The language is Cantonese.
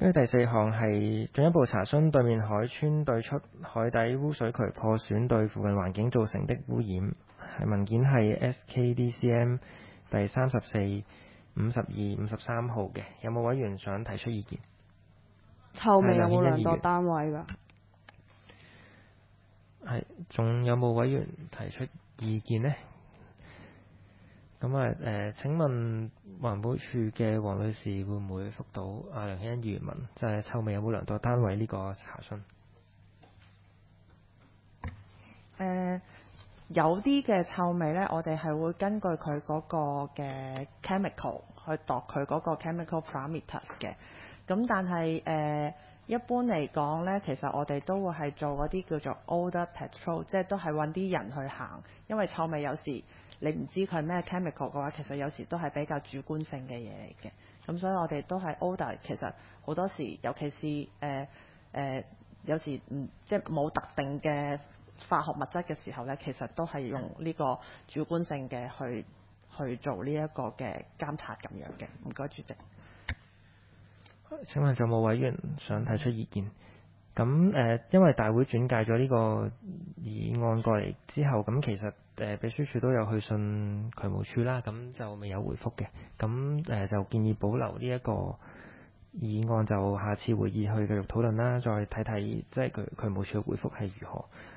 跟住第四項係進一步查詢對面海村對出海底污水渠破損對附近環境造成的污染，係文件係 SKDCM 第34、52、53號嘅，有冇委員想提出意見？ 臭味有冇量度單位㗎？ 係，仲有冇委員提出意見呢？咁請問環保署嘅黃女士會唔會覆到梁熙欣議員問，就係臭味有冇量度單位呢個查詢？ 有啲嘅臭味呢，我哋係會根據佢嗰個嘅 chemical 去度佢嗰個 chemical parameters 嘅。咁但係一般嚟講呢，其實我哋都會係做嗰啲叫做 odor patrol，即係都係揾啲人去行，因為臭味有時你唔知佢係咩 chemical 嘅話，其實有時都係比較主觀性嘅嘢嚟嘅。咁所以我哋都係 odor，其實好多時，尤其是有時即係冇特定嘅化學物質嘅時候呢，其實都係用呢個主觀性嘅去做呢一個嘅監察咁樣嘅。唔該，主席。 請問仲有冇委員想提出意見？咁因為大會轉介咗呢個議案過嚟之後，咁其實秘書處都有去信渠務處啦，咁就未有回覆嘅。咁就建議保留呢一個議案，就下次會議去繼續討論啦，再睇睇即係渠務處嘅回覆係如何。